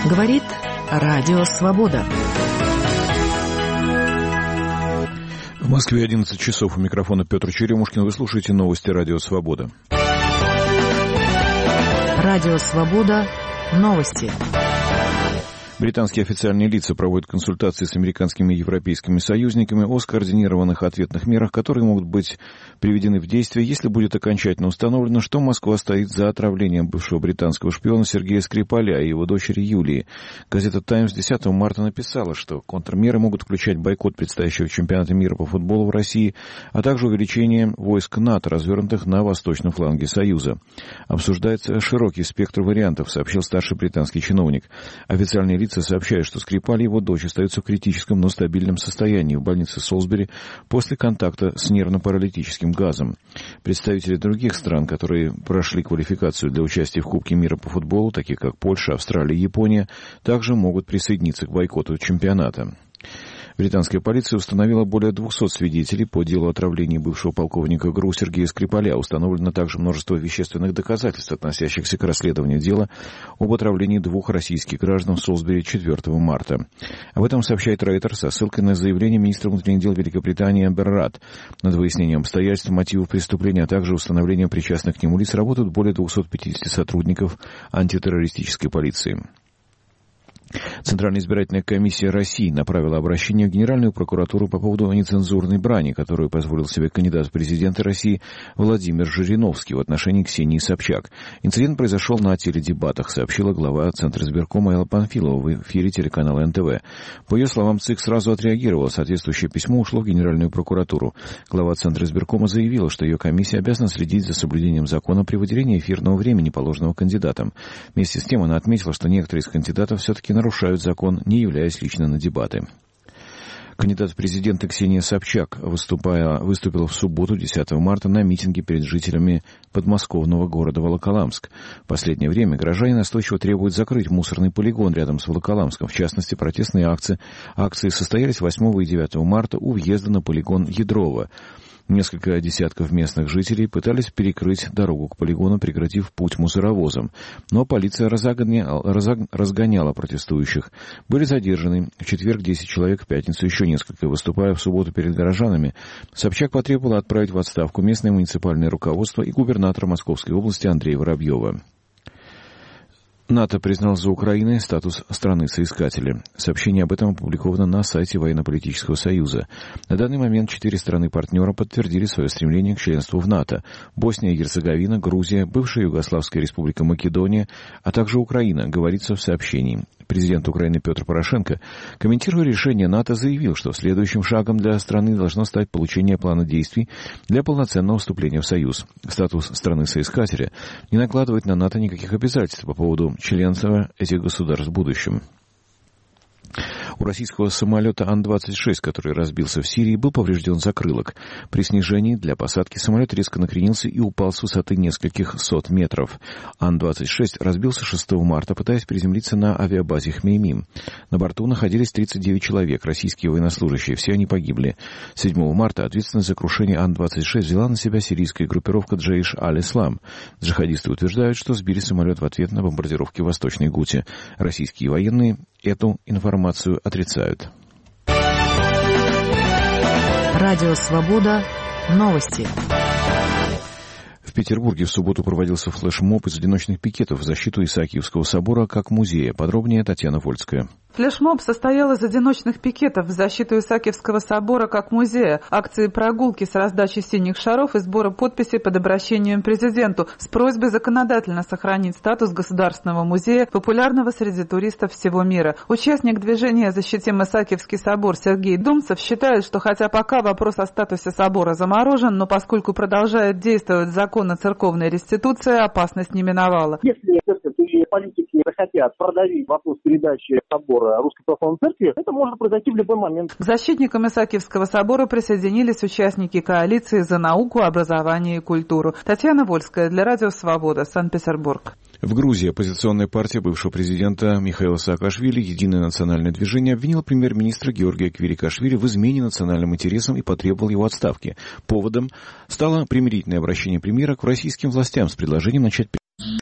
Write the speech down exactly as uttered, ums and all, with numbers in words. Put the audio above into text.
Говорит Радио Свобода. В Москве одиннадцать часов. У микрофона Петр Черемушкин. Вы слушаете новости Радио Свобода. Радио Свобода. Новости. Британские официальные лица проводят консультации с американскими и европейскими союзниками о скоординированных ответных мерах, которые могут быть приведены в действие, если будет окончательно установлено, что Москва стоит за отравлением бывшего британского шпиона Сергея Скрипаля и его дочери Юлии. Газета «Таймс» десятого марта написала, что контрмеры могут включать бойкот предстоящего чемпионата мира по футболу в России, а также увеличение войск НАТО, развернутых на восточном фланге Союза. Обсуждается широкий спектр вариантов, сообщил старший британский чиновник. Официальные лица сообщают, что Скрипаль и его дочь остаются в критическом, но стабильном состоянии в больнице Солсбери после контакта с нервно-паралитическим газом. Представители других стран, которые прошли квалификацию для участия в Кубке мира по футболу, такие как Польша, Австралия и Япония, также могут присоединиться к бойкоту чемпионата. Британская полиция установила более двухсот свидетелей по делу отравления бывшего полковника ГРУ Сергея Скрипаля. Установлено также множество вещественных доказательств, относящихся к расследованию дела об отравлении двух российских граждан в Солсбери четвёртого марта. Об этом сообщает Reuters со ссылкой на заявление министра внутренних дел Великобритании Амбер Радд. Над выяснением обстоятельств, мотивов преступления, а также установлением причастных к нему лиц работают более двухсот пятидесяти сотрудников антитеррористической полиции. Центральная избирательная комиссия России направила обращение в Генеральную прокуратуру по поводу нецензурной брани, которую позволил себе кандидат в президенты России Владимир Жириновский в отношении Ксении Собчак. Инцидент произошел на теледебатах, сообщила глава Центра избиркома Элла Панфилова в эфире телеканала эн тэ вэ. По ее словам, ЦИК сразу отреагировала. Соответствующее письмо ушло в Генеральную прокуратуру. Глава Центра избиркома заявила, что ее комиссия обязана следить за соблюдением закона при выделении эфирного времени, положенного кандидатам. Вместе с тем она отметила, что некоторые из кандидатов все-таки нарушают закон, не являясь лично на дебаты. Кандидат в президенты Ксения Собчак выступая, выступила в субботу, десятого марта, на митинге перед жителями подмосковного города Волоколамск. В последнее время горожане настойчиво требуют закрыть мусорный полигон рядом с Волоколамском. В частности, протестные акции, акции состоялись восьмого и девятого марта у въезда на полигон Ядрово. Несколько десятков местных жителей пытались перекрыть дорогу к полигону, преградив путь мусоровозам. Но полиция разогоняла, разгоняла протестующих. Были задержаны в четверг десять человек, в пятницу еще несколько. Выступая в субботу перед горожанами, Собчак потребовала отправить в отставку местное муниципальное руководство и губернатора Московской области Андрея Воробьева. НАТО признал за Украиной статус страны-соискателя. Сообщение об этом опубликовано на сайте Военно-политического союза. На данный момент четыре страны-партнера подтвердили свое стремление к членству в НАТО. Босния и Герцеговина, Грузия, бывшая Югославская республика Македония, а также Украина, говорится в сообщении. Президент Украины Петр Порошенко, комментируя решение НАТО, заявил, что следующим шагом для страны должно стать получение плана действий для полноценного вступления в Союз. Статус страны-соискателя не накладывает на НАТО никаких обязательств по поводу членства этих государств в будущем. У российского самолета Ан двадцать шесть, который разбился в Сирии, был поврежден закрылок. При снижении для посадки самолет резко накренился и упал с высоты нескольких сот метров. Ан двадцать шесть разбился шестого марта, пытаясь приземлиться на авиабазе Хмеймим. На борту находились тридцать девять человек, российские военнослужащие, все они погибли. седьмого марта ответственность за крушение Ан двадцать шесть взяла на себя сирийская группировка Джейш аль-Ислам. Джихадисты утверждают, что сбили самолет в ответ на бомбардировки в Восточной Гуте. Российские военные эту информацию отрицают. Радио Свобода. Новости. В Петербурге в субботу проводился флешмоб из одиночных пикетов в защиту Исаакиевского собора как музея. Подробнее Татьяна Вольская. Флешмоб состоял из одиночных пикетов в защиту Исаакиевского собора как музея, акции прогулки с раздачей синих шаров и сбора подписей под обращением к президенту с просьбой законодательно сохранить статус государственного музея, популярного среди туристов всего мира. Участник движения «Защитим Исаакиевский собор» Сергей Думцев считает, что хотя пока вопрос о статусе собора заморожен, но поскольку продолжает действовать закон о церковной реституции, опасность не миновала. Если политики захотят продавить вопрос передачи собора Русской Православной Церкви, это может произойти в любой момент. К защитникам Исаакиевского собора присоединились участники коалиции «За науку, образование и культуру». Татьяна Вольская для Радио Свобода, Санкт-Петербург. В Грузии оппозиционная партия бывшего президента Михаила Саакашвили «Единое национальное движение» обвинила премьер-министра Георгия Квирикашвили в измене национальным интересам и потребовал его отставки. Поводом стало примирительное обращение премьера к российским властям с предложением начать